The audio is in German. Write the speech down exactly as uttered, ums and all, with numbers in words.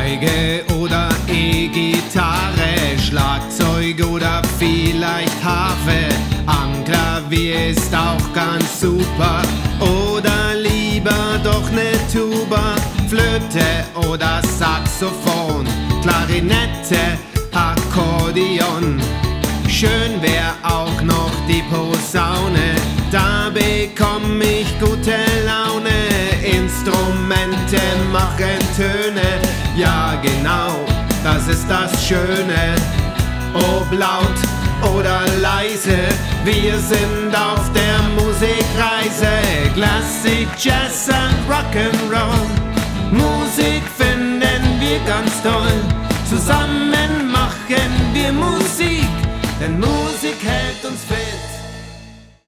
Geige oder E-Gitarre, Schlagzeug oder vielleicht Harfe. Am Klavier ist auch ganz super, oder lieber doch ne Tuba, Flöte oder Saxophon, Klarinette, Akkordeon. Schön wär auch noch die Posaune, da bekomm ich gute Laune. Instrumente machen Töne, ja genau, das ist das Schöne. Ob laut oder leise, wir sind auf der Musikreise. Klassik, Jazz und Rock'n'Roll, Musik finden wir ganz toll. Zusammen machen wir Musik, denn Musik hält uns fest.